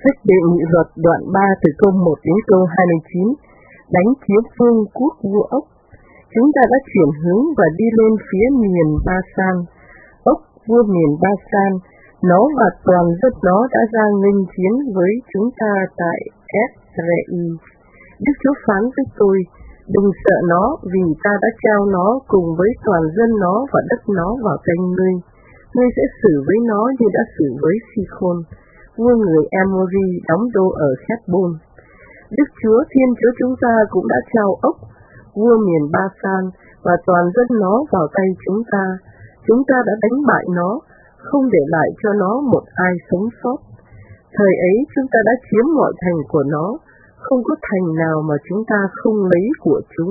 Sách Đệ Nhị Luật đoạn 3 từ câu 1 đến câu 29, đánh chiếm vương quốc vua Ốc. Chúng ta đã chuyển hướng và đi lên phía miền Ba-san. Ốc, vua miền Ba-san, nó và toàn dân nó đã ra nghênh chiến với chúng ta tại Edrei. Đức Chúa phán với tôi, đừng sợ nó, vì ta đã trao nó cùng với toàn dân nó và đất nó vào tay ngươi. Ngươi sẽ xử với nó như đã xử với Si-khôn, vua người Amori đóng đô ở Hét-bôn. Đức Chúa Thiên Chúa chúng ta cũng đã trao Ốc, vua miền Ba-san và toàn dân nó vào tay chúng ta. Chúng ta đã đánh bại nó, không để lại cho nó một ai sống sót. Thời ấy chúng ta đã chiếm mọi thành của nó, không có thành nào mà chúng ta không lấy của chúng.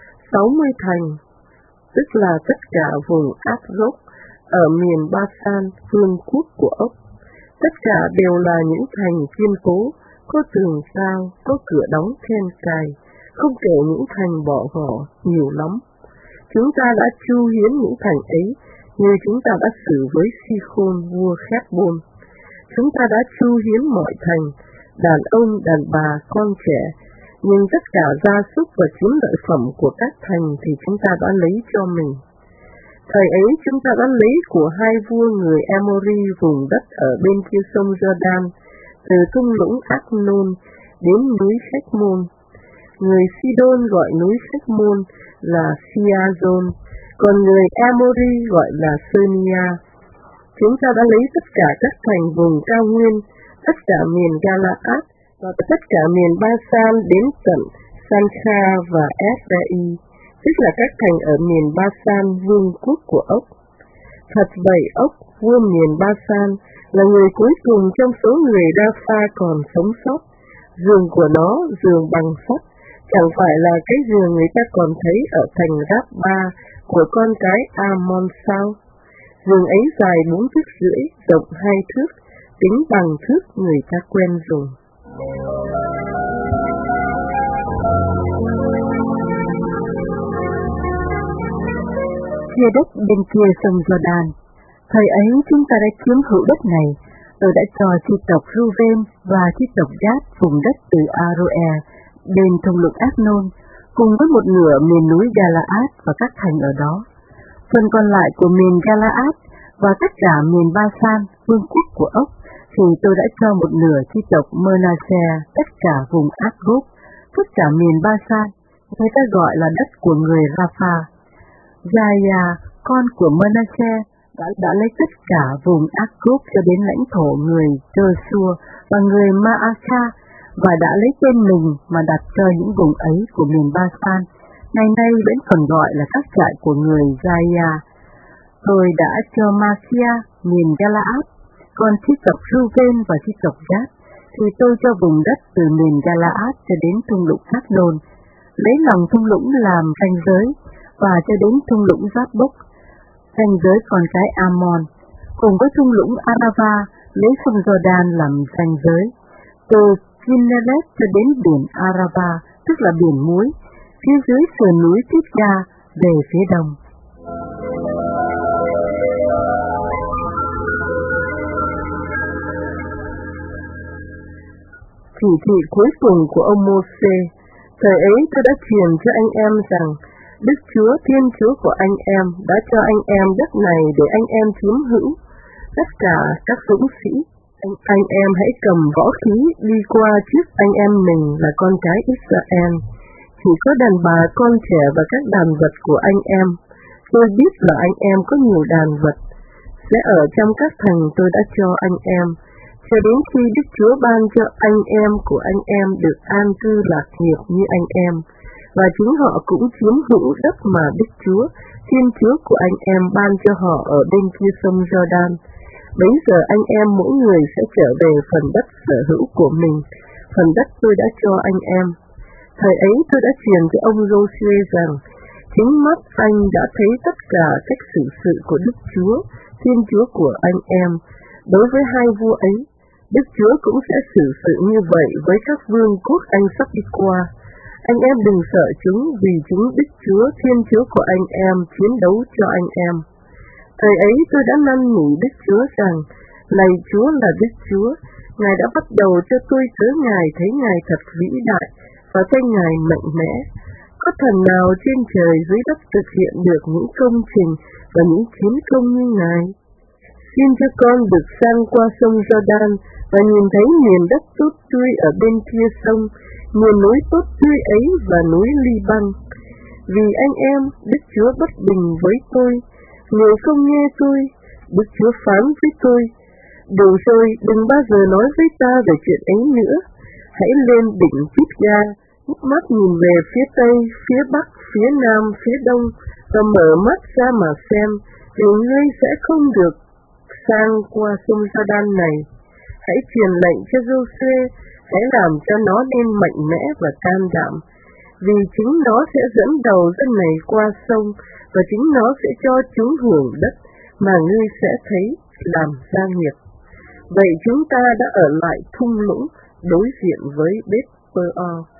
60 thành, tức là tất cả vùng Áp-rốc ở miền Ba-san, vương quốc của Ốc. Tất cả đều là những thành kiên cố, có tường cao, có cửa đóng then cài, không kể những thành bỏ vỏ nhiều lắm. Chúng ta đã chu hiến những thành ấy, như chúng ta đã xử với Si-khôn vua Hét-bôn. Chúng ta đã chu hiến mọi thành, đàn ông, đàn bà, con trẻ, nhưng tất cả gia súc và chiếm lợi phẩm của các thành thì chúng ta đã lấy cho mình. Thời ấy chúng ta đã lấy của hai vua người Amori vùng đất ở bên kia sông Giô-đan, từ thung lũng Ác-nôn đến núi Hách-môn. Người Sidon gọi núi Hách-môn là Sia-zôn, còn người Amori gọi là Sơ-nia. Chúng ta đã lấy tất cả các thành vùng cao nguyên, tất cả miền Gala-át và tất cả miền Ba-san đến tận San-kha và Edrei, tức là các thành ở miền Ba-san, vương quốc của Ốc. Thật vậy, Ốc, vua miền Ba-san, là người cuối cùng trong số người Ra-pha còn sống sót. Giường của nó, giường bằng sắt, chẳng phải là cái giường người ta còn thấy ở thành Ráp-ba của con cái Amon sao? Giường ấy dài 4 thước rưỡi, rộng 2 thước, tính bằng thước người ta quen dùng. Chia đất bên kia sông Giô-đan. Thời ấy chúng ta đã chiếm hữu đất này. Tôi đã cho chi tộc Ruven và chi tộc Gad vùng đất từ Aroer bên thung lũng Ác-nôn, cùng với một nửa miền núi Gala-át và các thành ở đó. Phần còn lại của miền Gala-át và tất cả miền Ba-san, vương quốc của Ốc, thì tôi đã cho một nửa chi tộc Mơ-na-se, tất cả vùng Ác-gốp, tất cả miền Ba-san, người ta gọi là đất của người Ra-pha. Gia-ya, con của Mơ-na-se, đã lấy tất cả vùng Ác-gốp cho đến lãnh thổ người Chơ-xua và người Ma-a-kha, và đã lấy tên mình mà đặt cho những vùng ấy của miền Ba-san, ngày nay vẫn còn gọi là các trại của người Gia-ya. Tôi đã cho Ma-kia, miền Gala-át, còn chi tộc Ruven và chi tộc Gad thì tôi cho vùng đất từ miền Gala-át cho đến thung lũng Ác-nôn, lấy lòng thung lũng làm ranh giới, và cho đến thung lũng Giáp-bốc, ranh giới con cái Amon, cùng với thung lũng Arava, lấy sông Giô-đan làm ranh giới, từ Kinneret cho đến biển Arava, tức là biển muối, phía dưới sườn núi Pisga về phía đông. Chỉ thị cuối cùng của ông Mô-sê. Thời ấy tôi đã truyền cho anh em rằng Đức Chúa Thiên Chúa của anh em đã cho anh em đất này để anh em chiếm hữu. Tất cả các dũng sĩ, anh em hãy cầm võ khí đi qua trước anh em mình là con cái Israel. Chỉ có đàn bà, con trẻ và các đàn vật của anh em. Tôi biết là anh em có nhiều đàn vật. Sẽ ở trong các thành tôi đã cho anh em, cho đến khi Đức Chúa ban cho anh em của anh em được an cư lạc nghiệp như anh em, và chính họ cũng chiếm hữu đất mà Đức Chúa, Thiên Chúa của anh em ban cho họ ở bên kia sông Giô-đan. Bấy giờ anh em mỗi người sẽ trở về phần đất sở hữu của mình, phần đất tôi đã cho anh em. Thời ấy tôi đã truyền cho ông Giô-suê rằng, chính mắt anh đã thấy tất cả cách xử sự của Đức Chúa, Thiên Chúa của anh em. Đối với hai vua ấy, Đức Chúa cũng sẽ xử sự như vậy với các vương quốc anh sắp đi qua. Anh em đừng sợ chúng, vì chúng Đức Chúa, Thiên Chúa của anh em chiến đấu cho anh em. Thời ấy tôi đã năn nỉ Đức Chúa rằng, lạy Chúa là Đức Chúa, Ngài đã bắt đầu cho tôi nhớ Ngài thấy Ngài thật vĩ đại và thấy Ngài mạnh mẽ. Có thần nào trên trời dưới đất thực hiện được những công trình và những chiến công như Ngài? Xin cho con được sang qua sông Jordan và nhìn thấy miền đất tốt tươi ở bên kia sông, miền núi tốt tươi ấy và núi Liban. Vì anh em, Đức Chúa bất bình với tôi, người không nghe tôi, Đức Chúa phán với tôi: đủ rồi, đừng bao giờ nói với ta về chuyện ấy nữa. Hãy lên đỉnh Pisga, hít mắt nhìn về phía tây, phía bắc, phía nam, phía đông, và mở mắt ra mà xem, vì ngươi sẽ không được sang qua sông Jordan này. Hãy truyền lệnh cho Giô-suê, hãy làm cho nó nên mạnh mẽ và can đảm, vì chính nó sẽ dẫn đầu dân này qua sông, và chính nó sẽ cho chúng hưởng đất mà ngươi sẽ thấy làm gia nghiệp. Vậy chúng ta đã ở lại thung lũng đối diện với Bết-peor.